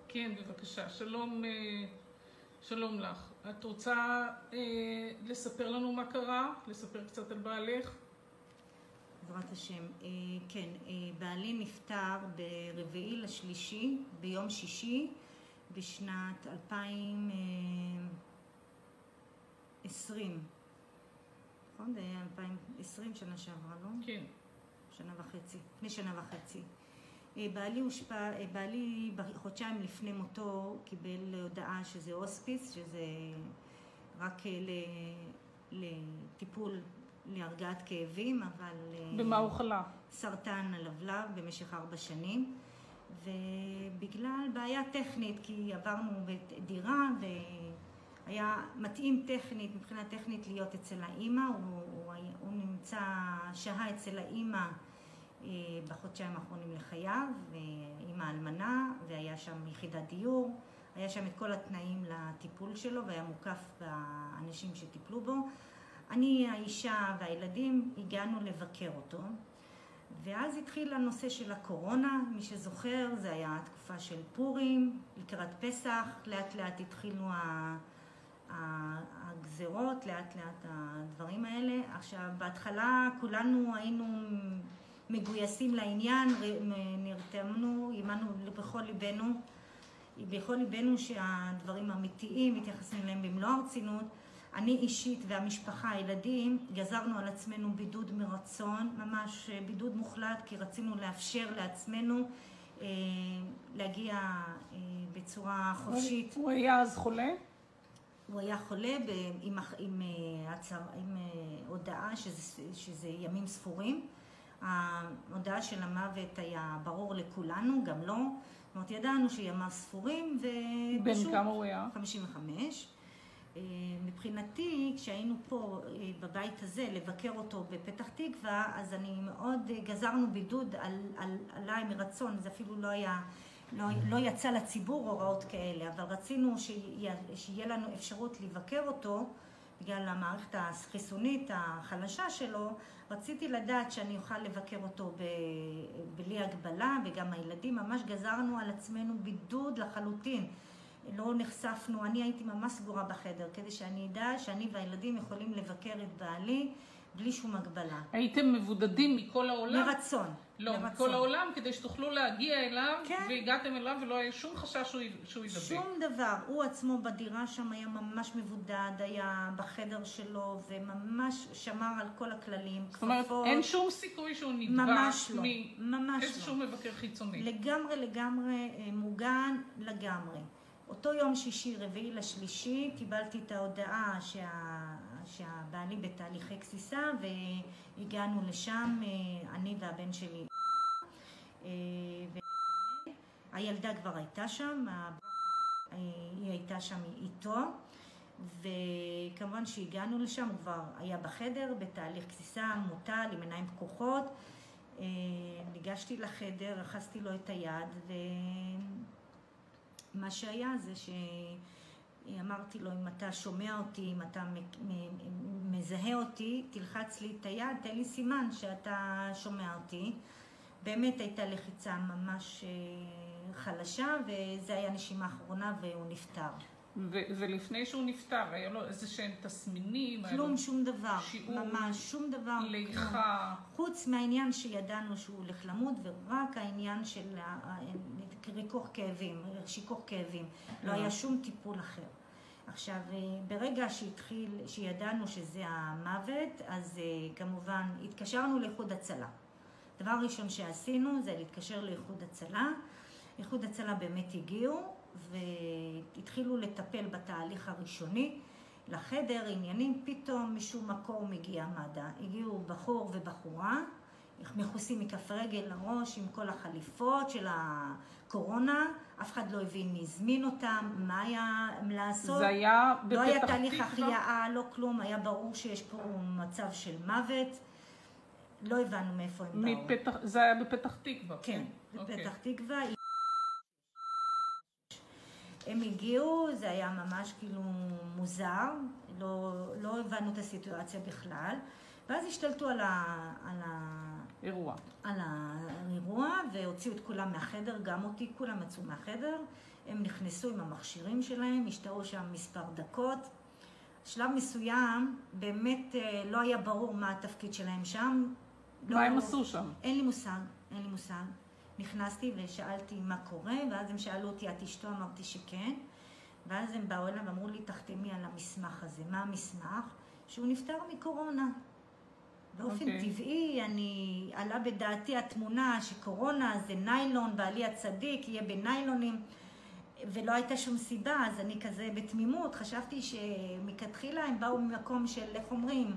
כן, בבקשה. שלום, שלום לך. את רוצה לספר לנו מה קרה? לספר קצת על בעלך? בעזרת השם. כן, בעלי נפטר ברביעי לשלישי, ביום שישי, בשנת 2020. נכון? זה היה 2020, שנה שעברה, לא? כן. שנה וחצי, לפני שנה וחצי. בעלי בחודשיים לפני מותו קיבל הודעה שזה הוספיס, שזה רק לטיפול, להרגעת כאבים, אבל... במה הוא חלה? סרטן הלבלב במשך 4 שנים, ובגלל בעיה טכנית, כי עברנו בדירה והיה מתאים טכנית, מבחינה טכנית להיות אצל האמא, הוא נמצא, שהה אצל האמא בחודשיים האחרונים לחייו, ואמא אלמנה, והיה שם יחידת דיור, היה שם את כל התנאים לטיפול שלו, והיה מוקף באנשים שטיפלו בו. אני, האישה והילדים, הגענו לבקר אותו, ואז התחיל הנושא של הקורונה. מי שזוכר, זה היה תקופה של פורים, לקראת פסח, לאט לאט התחילו הגזרות, לאט לאט הדברים האלה. עכשיו, בהתחלה כולנו היינו מגויסים לעניין, נרתמנו, אימנו בכל ליבנו שהדברים אמיתיים, מתייחסים אליהם במלוא הרצינות. אני אישית והמשפחה, הילדים, גזרנו על עצמנו בידוד מרצון, ממש בידוד מוחלט, כי רצינו לאפשר לעצמנו להגיע בצורה חופשית. הוא היה אז חולה? הוא היה חולה עם הודעה שזה ימים ספורים. ההודעה של המוות היה ברור לכולנו, גם לא. זאת אומרת, ידענו שימים ספורים ופשוט... בן כמה הוא היה? 55. מבחינתי, כשהיינו פה בבית הזה לבקר אותו בפתח תקווה, אז אני מאוד גזרנו בידוד עליי מרצון, זה אפילו לא יצא לציבור הוראות כאלה, אבל רצינו שיהיה לנו אפשרות לבקר אותו, בגלל המערכת החיסונית החלשה שלו, רציתי לדעת שאני אוכל לבקר אותו בלי הגבלה, וגם הילדים, ממש גזרנו על עצמנו בידוד לחלוטין. לא נחשפנו, אני הייתי ממש סגורה בחדר, כדי שאני אדע שאני והילדים יכולים לבקר את בעלי בלי שום הגבלה. הייתם מבודדים מכל העולם? מרצון. לא, מרצון. מכל העולם, כדי שתוכלו להגיע אליו, כן. והגעתם אליו ולא היה שום חשש שהוא ידבק. שום דבר. הוא עצמו בדירה שם היה ממש מבודד, היה בחדר שלו, וממש שמר על כל הכללים. זאת אומרת, אין שום סיכוי שהוא נדבק? ממש לא. ממש לא. איזשהו מבקר חיצוני? לגמרי מוגן, לגמרי. אותו יום שישי, רביעי לשלישי, קיבלתי את ההודעה שהבעלי בתהליכי גסיסה, והגענו לשם, אני והבן שלי. הילדה כבר הייתה שם, היא הייתה שם איתו, וכמובן שהגענו לשם, הוא כבר היה בחדר, בתהליך גסיסה, מוטל, עם עיניים פקוחות. ניגשתי לחדר, אחזתי לו את היד, מה שהיה זה שאמרתי לו, אם אתה שומע אותי, אם אתה מזהה אותי, תלחץ לי את היד, תן לי סימן שאתה שומע אותי. באמת הייתה לחיצה ממש חלשה, וזה היה נשימה האחרונה והוא נפטר. ולפני שהוא נפטר, היה לו איזה שהם תסמינים? כלום, שום דבר. שיעור, ממש, שום דבר. ליחה. חוץ מהעניין שידענו שהוא הולך למות, ורק העניין של ריכוך כאבים, שיכוך כאבים. לא היה שום טיפול אחר. עכשיו, ברגע שידענו שזה המוות, אז כמובן התקשרנו לאיחוד הצלה. דבר ראשון שעשינו זה להתקשר לאיחוד הצלה. איחוד הצלה באמת הגיעו, והתחילו לטפל בתהליך הראשוני. לחדר עניינים, פתאום משום מקום הגיע מד"א. הגיעו בחור ובחורה, מכוסים מכף רגל לראש עם כל החליפות של הקורונה. אף אחד לא הבין מי הזמין אותם, מה היה לעשות. זה היה בפתח תקווה? לא היה תהליך החייאה, לא כלום. היה ברור שיש פה מצב של מוות. לא הבנו מאיפה הם באו. זה היה בפתח תקווה? כן, בפתח תקווה. הם הגיעו, זה היה ממש כאילו מוזר, לא הבנו את הסיטואציה בכלל, ואז השתלטו האירוע. על האירוע, והוציאו את כולם מהחדר, גם אותי, כולם יצאו מהחדר. הם נכנסו עם המכשירים שלהם, השתהו שם מספר דקות. שלב מסוים, באמת לא היה ברור מה התפקיד שלהם שם. מה הם עשו שם? אין לי מושג. נכנסתי ושאלתי מה קורה, ואז הם שאלו אותי, את אשתו? אמרתי שכן. ואז הם באו אליו ואמרו לי, תחתמי על המסמך הזה. מה המסמך? שהוא נפטר מקורונה. באופן טבעי, עלה בדעתי התמונה שקורונה זה ניילון, בעלי הצדיק יהיה בניילונים, ולא הייתה שום סיבה, אז אני כזה בתמימות, חשבתי שמכתחילה הם באו ממקום של, איך אומרים,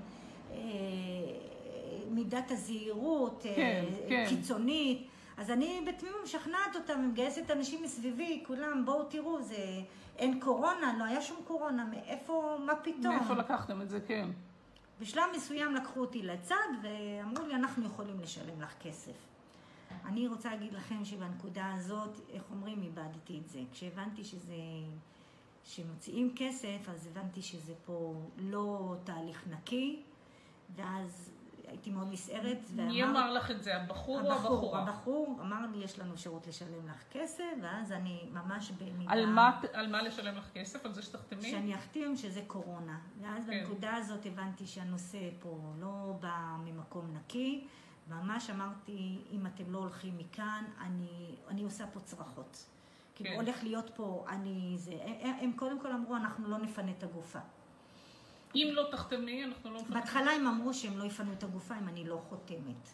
מידת הזהירות, קיצונית, אז אני בתמימות משכנעת אותם, מגייסת אנשים מסביבי, כולם בואו תראו, אין קורונה, לא היה שום קורונה, מאיפה, מה פתאום? מאיפה לקחתם את זה, כן. בשלב מסוים לקחו אותי לצד ואמרו לי, אנחנו יכולים לשלם לך כסף. אני רוצה להגיד לכם שבנקודה הזאת, איך אומרים, איבדתי את זה. כשהבנתי שמוציאים כסף, אז הבנתי שזה פה לא תהליך נקי, ואז הייתי מאוד נסערת. מי אמר לך את זה? הבחור או הבחורה? הבחור אמר לי, יש לנו שירות לשלם לך כסף, ואז אני ממש במידה... על מה לשלם לך כסף? על זה שתחתמי? שאני אחתים שזה קורונה. ואז בנקודה הזאת הבנתי שהנושא פה לא בא ממקום נקי, ממש אמרתי, אם אתם לא הולכים מכאן, אני עושה פה צרחות. כאילו הולך להיות פה, הם קודם כל אמרו, אנחנו לא נפנה את הגופה. אם לא תחתמי, אנחנו לא נפנה. בהתחלה הם אמרו שהם לא יפנו את הגופה אם אני לא חותמת.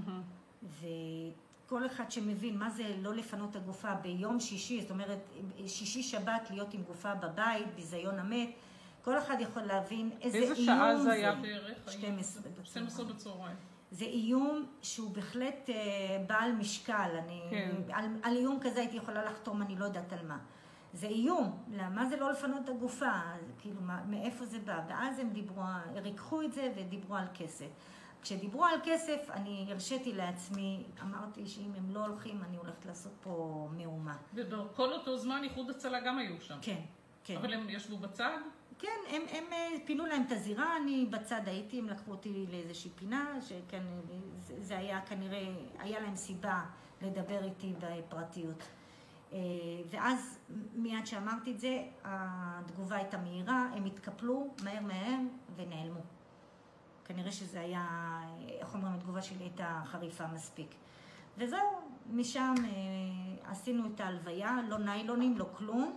וכל אחד שמבין מה זה לא לפנות את הגופה ביום שישי, זאת אומרת, שישי שבת להיות עם גופה בבית, ביזיון המת, כל אחד יכול להבין איזה איום זה. איזה שעה זה היה בערך? 12 בצהריים. זה איום שהוא בהחלט בעל משקל. על איום כזה הייתי יכולה לחתום, אני לא יודעת על מה. זה איום. למה זה לא לפנות את הגופה? כאילו, מאיפה זה בא? ואז הם ריקחו את זה ודיברו על כסף. כשדיברו על כסף, אני הרשיתי לעצמי, אמרתי שאם הם לא הולכים, אני הולכת לעשות פה מהומה. ובכל אותו זמן איחוד הצלה גם היו שם? כן, כן. אבל הם ישבו בצד? כן, הם פינו להם את הזירה, אני בצד הייתי, הם לקחו אותי לאיזושהי פינה, שכן, זה היה כנראה, היה להם סיבה לדבר איתי בפרטיות. ואז מיד שאמרתי את זה, התגובה הייתה מהירה, הם התקפלו מהר ונעלמו. כנראה שזה היה, איך אומרים, התגובה שלי הייתה חריפה מספיק. וזהו, משם עשינו את ההלוויה, לא ניילונים, לא כלום.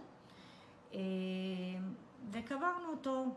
וקברנו אותו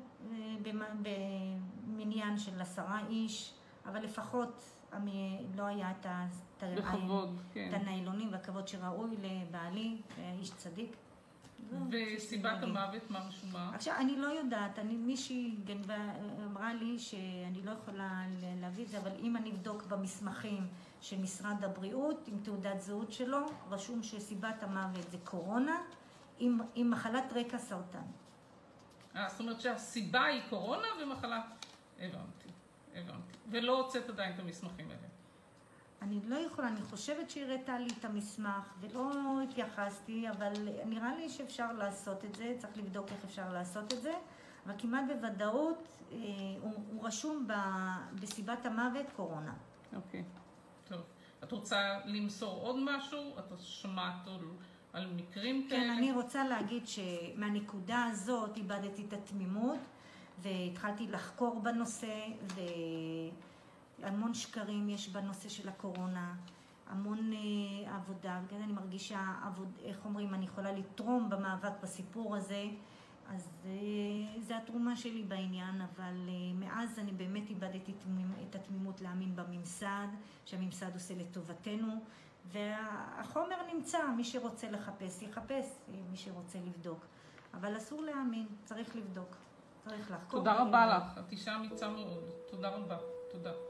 במניין של 10 איש, אבל לפחות לא היה את הניילונים והכבוד שראוי לבעלי, איש צדיק. וסיבת המוות מה רשומה? עכשיו, אני לא יודעת, מישהי אמרה לי שאני לא יכולה להביא את זה, אבל אם אני אבדוק במסמכים של משרד הבריאות, עם תעודת זהות שלו, רשום שסיבת המוות זה קורונה, עם מחלת רקע סרטן. זאת אומרת שהסיבה היא קורונה ומחלה... הבנתי. ולא הוצאת עדיין את המסמכים האלה. אני לא יכולה, אני חושבת שהראתה לי את המסמך ולא התייחסתי, אבל נראה לי שאפשר לעשות את זה, צריך לבדוק איך אפשר לעשות את זה, אבל כמעט בוודאות הוא רשום בסיבת המוות קורונה. אוקיי, טוב. את רוצה למסור עוד משהו? את שמעת על מקרים כאלה? כן, אני רוצה להגיד שמהנקודה הזאת איבדתי את התמימות, והתחלתי לחקור בנושא, והמון שקרים יש בנושא של הקורונה, המון עבודה, וכן אני מרגישה, איך אומרים, אני יכולה לתרום במאבק בסיפור הזה, אז זה התרומה שלי בעניין, אבל מאז אני באמת איבדתי את התמימות להאמין בממסד, שהממסד עושה לטובתנו, והחומר נמצא, מי שרוצה לחפש, יחפש, מי שרוצה לבדוק. אבל אסור להאמין, צריך לבדוק, צריך לחקור. תודה רבה לך, את אישה אמיצה מאוד. תודה רבה, תודה.